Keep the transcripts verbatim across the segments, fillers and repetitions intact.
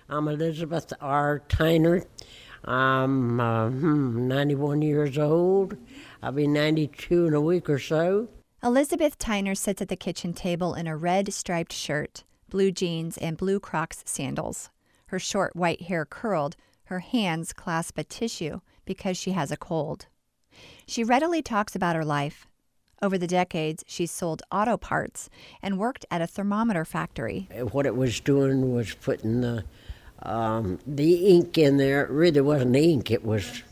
I'm Elizabeth R. Tyner. I'm uh, hmm, ninety-one years old. I'll be ninety-two in a week or so. Elizabeth Tyner sits at the kitchen table in a red striped shirt, blue jeans, and blue Crocs sandals. Her short white hair curled, her hands clasp a tissue because she has a cold. She readily talks about her life. Over the decades, she's sold auto parts and worked at a thermometer factory. What it was doing was putting the, um, the ink in there. It really wasn't ink, it was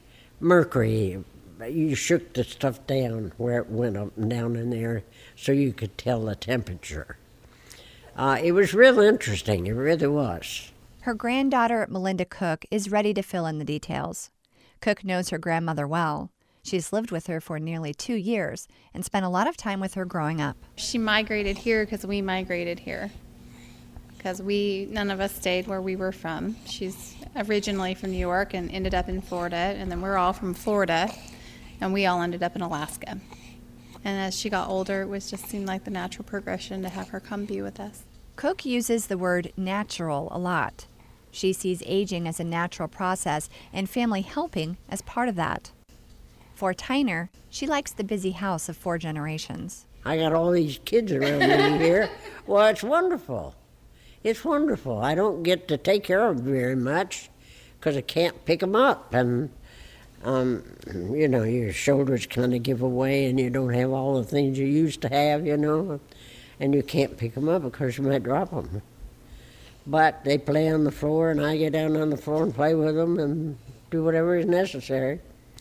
mercury. You shook the stuff down where it went up and down in there so you could tell the temperature. Uh, it was real interesting, it really was. Her granddaughter, Melinda Cook, is ready to fill in the details. Cook knows her grandmother well. She's lived with her for nearly two years and spent a lot of time with her growing up. She migrated here because we migrated here. Because we, none of us stayed where we were from. She's originally from New York and ended up in Florida, and then we're all from Florida, and we all ended up in Alaska. And as she got older, it was just seemed like the natural progression to have her come be with us. Cook uses the word natural a lot. She sees aging as a natural process and family helping as part of that. For Tyner, she likes the busy house of four generations. I got all these kids around me here. Well, it's wonderful. It's wonderful. I don't get to take care of them very much because I can't pick them up. And, um, you know, your shoulders kind of give away and you don't have all the things you used to have, you know. And you can't pick them up because you might drop them. But they play on the floor and I get down on the floor and play with them and do whatever is necessary.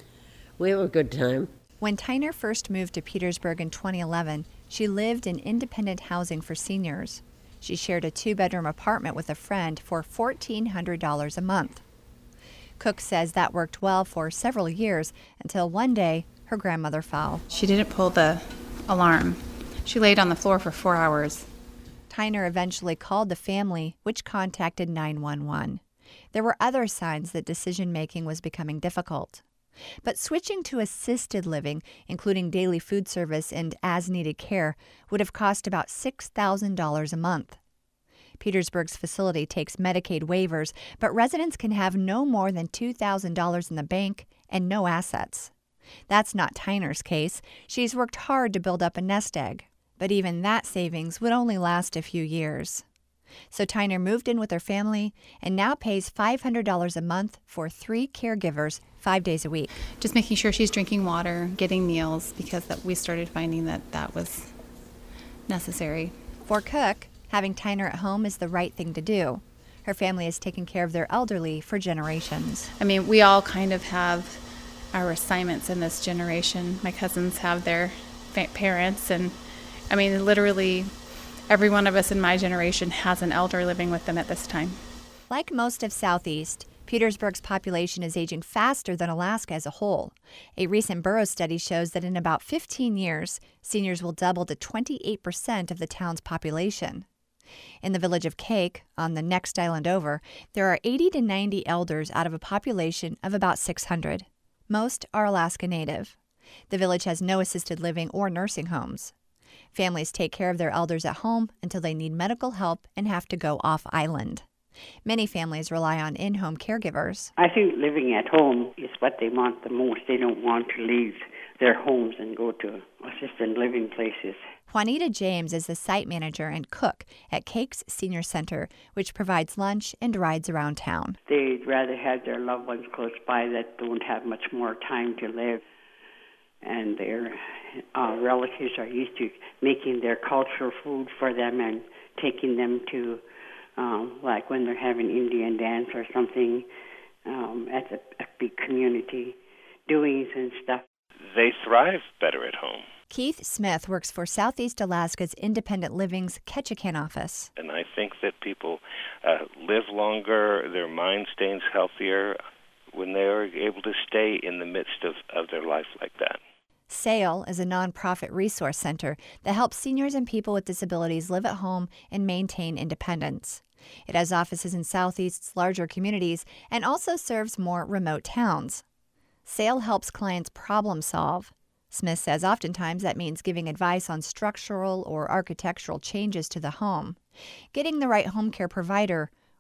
We have a good time. When Tyner first moved to Petersburg in twenty eleven, she lived in independent housing for seniors. She shared a two-bedroom apartment with a friend for fourteen hundred dollars a month. Cook says that worked well for several years until one day her grandmother fell. She didn't pull the alarm. She laid on the floor for four hours. Tyner eventually called the family, which contacted nine one one. There were other signs that decision-making was becoming difficult. But switching to assisted living, including daily food service and as-needed care, would have cost about six thousand dollars a month. Petersburg's facility takes Medicaid waivers, but residents can have no more than two thousand dollars in the bank and no assets. That's not Tyner's case. She's worked hard to build up a nest egg, but even that savings would only last a few years. So Tyner moved in with her family and now pays five hundred dollars a month for three caregivers five days a week. Just making sure she's drinking water, getting meals, because that we started finding that that was necessary. For Cook, having Tyner at home is the right thing to do. Her family has taken care of their elderly for generations. I mean, we all kind of have our assignments in this generation. My cousins have their fa- parents, and I mean, literally every one of us in my generation has an elder living with them at this time. Like most of Southeast, Petersburg's population is aging faster than Alaska as a whole. A recent Burroughs study shows that in about fifteen years, seniors will double to twenty-eight percent of the town's population. In the village of Cake, on the next island over, there are eighty to ninety elders out of a population of about six hundred. Most are Alaska Native. The village has no assisted living or nursing homes. Families take care of their elders at home until they need medical help and have to go off-island. Many families rely on in-home caregivers. I think living at home is what they want the most. They don't want to leave their homes and go to assisted living places. Juanita James is the site manager and cook at Cake's Senior Center, which provides lunch and rides around town. They'd rather have their loved ones close by that don't have much more time to live. And their uh, relatives are used to making their cultural food for them and taking them to, um, like when they're having Indian dance or something um, at a, a big community doings and stuff. They thrive better at home. Keith Smith works for Southeast Alaska's Independent Living's Ketchikan office. And I think that people uh, live longer, their mind stays healthier when they are able to stay in the midst of, of their life like that. SAIL is a nonprofit resource center that helps seniors and people with disabilities live at home and maintain independence. It has offices in Southeast's larger communities and also serves more remote towns. SAIL helps clients problem solve. Smith says oftentimes that means giving advice on structural or architectural changes to the home, getting the right home care provider,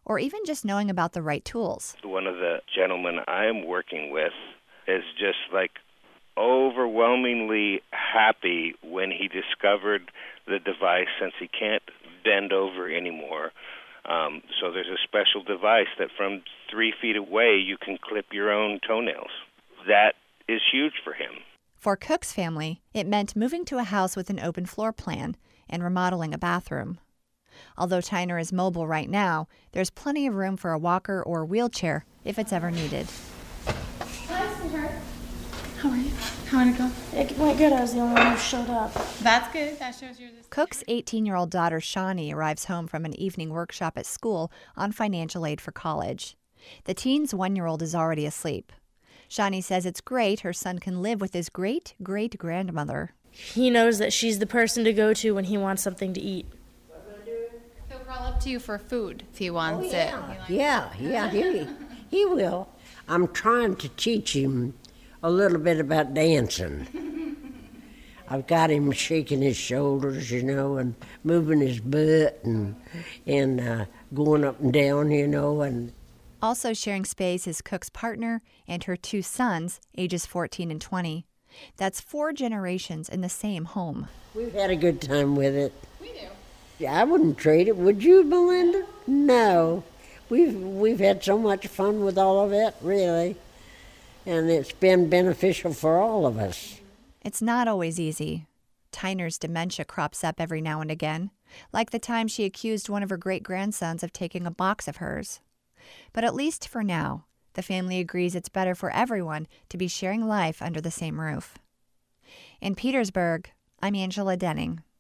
or even just knowing about the right tools. One of the gentlemen I'm working with is just like overwhelmingly happy when he discovered the device, since he can't bend over anymore. Um, so there's a special device that from three feet away you can clip your own toenails. That is huge for him. For Cook's family, it meant moving to a house with an open floor plan and remodeling a bathroom. Although Tyner is mobile right now, there's plenty of room for a walker or a wheelchair if it's ever needed. Hi, sweetheart. How are you? How did it go? It went good. I was the only one who showed up. That's good. That shows you're this. Cook's eighteen-year-old daughter, Shawnee, arrives home from an evening workshop at school on financial aid for college. The teen's one-year-old is already asleep. Shawnee says it's great her son can live with his great-great-grandmother. He knows that she's the person to go to when he wants something to eat. He'll crawl up to you for food if he wants Oh, it. yeah, yeah, yeah, he, he will. I'm trying to teach him a little bit about dancing. I've got him shaking his shoulders, you know, and moving his butt and and uh, going up and down, you know. And Also sharing space is Cook's partner and her two sons, ages fourteen and twenty. That's four generations in the same home. we've had a good time with it. We do. Yeah, I wouldn't trade it, would you, Melinda? No. We've we've had so much fun with all of it, really. And it's been beneficial for all of us. It's not always easy. Tyner's dementia crops up every now and again, like the time she accused one of her great-grandsons of taking a box of hers. But at least for now, the family agrees it's better for everyone to be sharing life under the same roof. In Petersburg, I'm Angela Denning.